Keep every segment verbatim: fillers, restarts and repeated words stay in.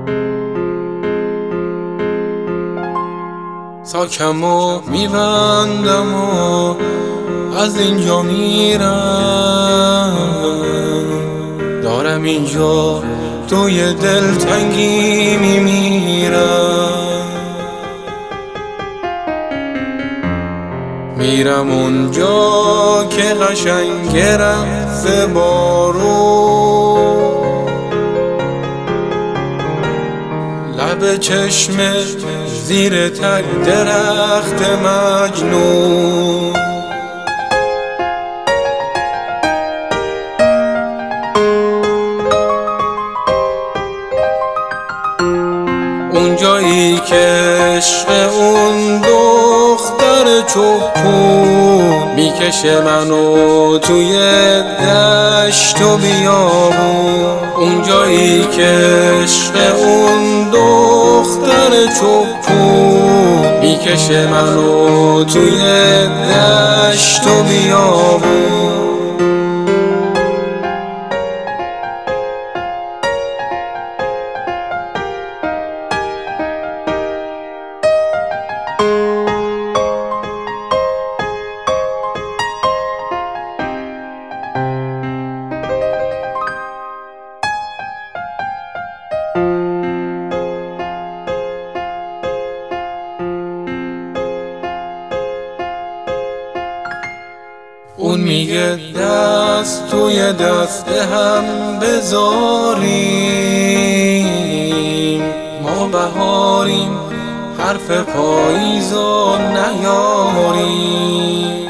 ساکمو میبندم و از اینجا میرم، دارم اینجا توی دلتنگی میمیرم. میرم اونجا که قشنگ رقص بارون، لب چشم زیر تک درخت مجنون. اونجایی که عشق اون دختر چوبون میکشه منو توی دشت و بیابون. اونجایی که عشق اون دختر چوبون میکشه منو توی دشت و بیابون. اون میگه دست توی دست هم بذاریم، ما بهاریم حرف پاییزو نیاریم.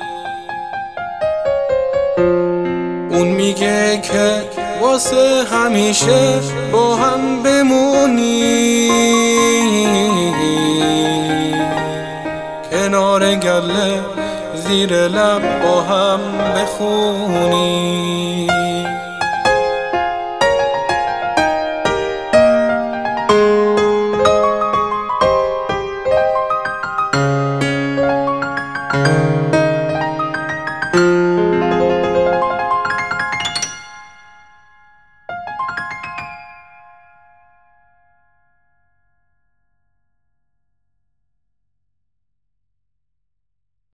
اون میگه که واسه همیشه با هم بمونیم، کنار گله زیر لب با هم بخونیم.